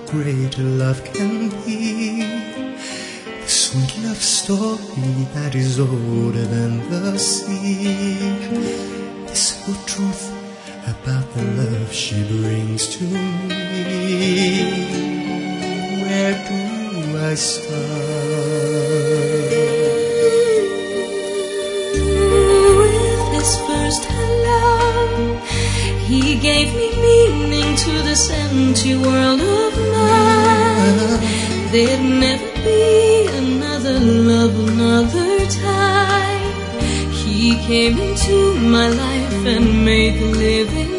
greater love can be. The sweet love story that is older than the sea. This whole truth about the love she brings to me. Where do I start? With his first hello, he gave me meaning to this empty world of mine. There'd never be another love, another time. He came into my life and made living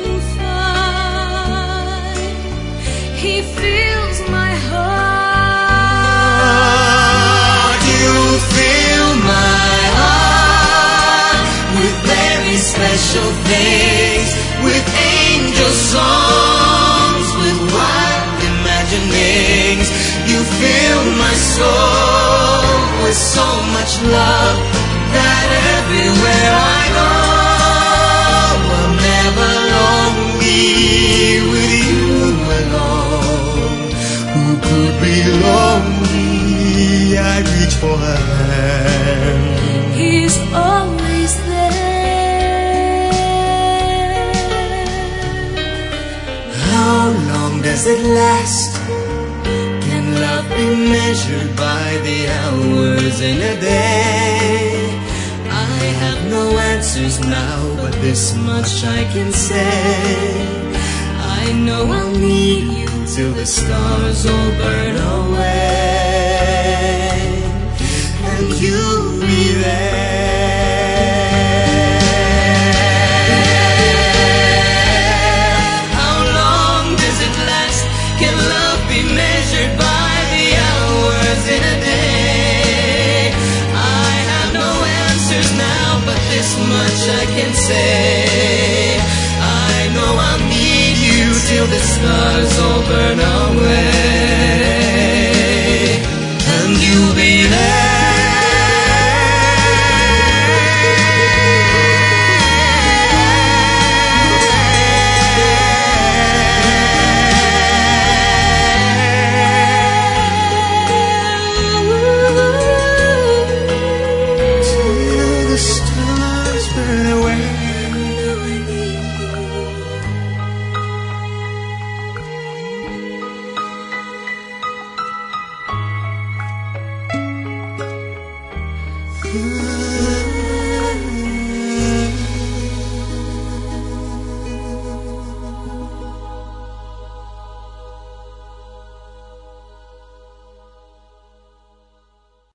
fine. He fills my heart. You fill my heart with very special things, with angel songs, with wild imaginings. You fill my soul with so much love that everywhere I go, I'll never long be with you alone. Who could be lonely? I reach for her hand. He's always there. How long does it last? Can love be measured by the hours in a day? I have no answers now, but this much I can say. I know I'll need you till the stars all burn away, and you'll be there. How long does it last? Can love be measured by the hours in a day? I have no answers now, but this much I can say. I know I'll need you till the stars all burn away, and you'll be there. Till the stars burn away. Ah.